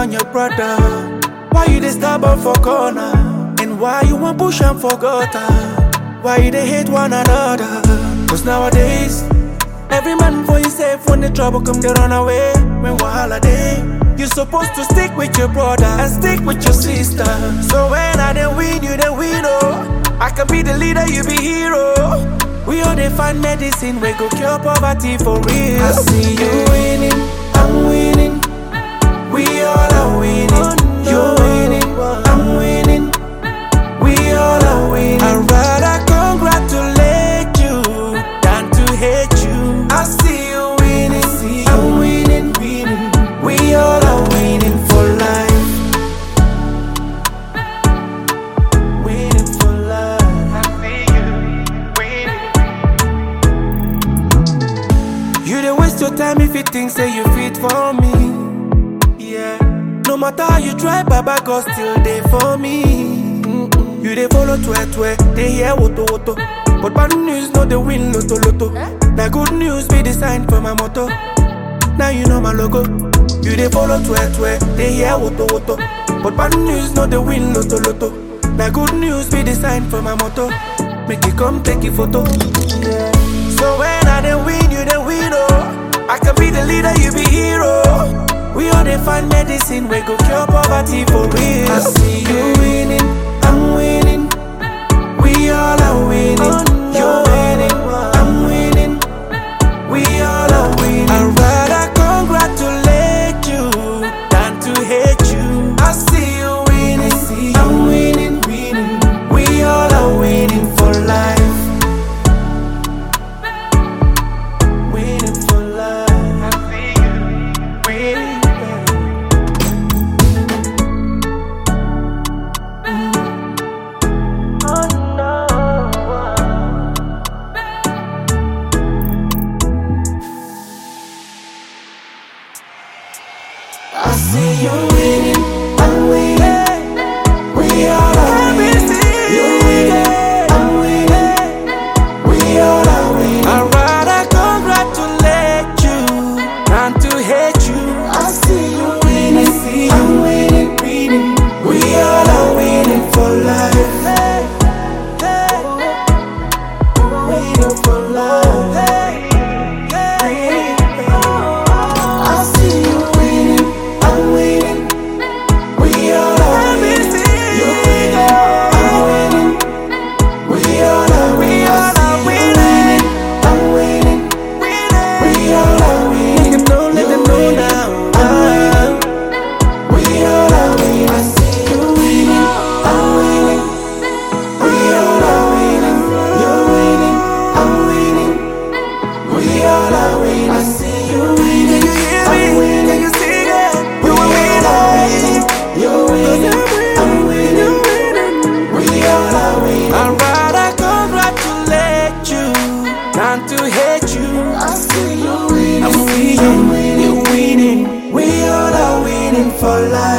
on your brother? Why you dey stubborn for corner? And why you want push and for gutter? Why you dey hate one another? Cause nowadays, every man for himself. When the trouble come, they run away. When wahala dey, you supposed to stick with your brother and stick with your sister. So when I dey win, you dey win, oh. I can be the leader, you be hero. We all dey find medicine, we go cure poverty for real. I see you winning, I'm winning. We all are winning. You're winning, I'm winning. We all are winning. I'd rather congratulate you than to hate you. I see you winning, I'm winning. We all are winning for life. Winning for life. I see you winning. You dey waste your time if you think say you fit for me. Yeah. No matter how you try, Baba God still dey for me. You dey follow twe, they hear woto. But bad news no dey win loto. That good news be the sign for my motto. Now you know my logo. You dey follow twe, they hear woto. But bad news no dey win loto. That good news be the sign for my motto. Make it come take a photo. Yeah. So when I dey win, you dey win, oh. I can be the leader, you be hero. We all dey find medicine, we go cure poverty for real. I see you winning, I'm winning. We all are winning. You're winning, I'm winning. We all are winning. I'd rather congratulate you than to hate you. I see you winning, I'm winning. We all are winning for life. Winning for life. I see you winning. I see you winning, I'm winning. We all are winning. You winning, I'm winning. We all are winning. I'd rather congratulate you than to hate you. I see you winning, I'm winning. We all are winning for life. Winning for life. I see you winning, I'm winning. We all are winning. You winning, I'm winning. We all are winning. I'm winning. We all are winning. Let them know now. We all are winning. I see you winning, I'm winning. We all are winning. You're winning, I'm winning. We all are winning. I see you winning, I'm winning. Can you see that? You are winning. You're winning, I'm winning. We all are winning. I'd rather congratulate you than to hate you. I see you winning, I'm winning. You're winning. We all are winning for life.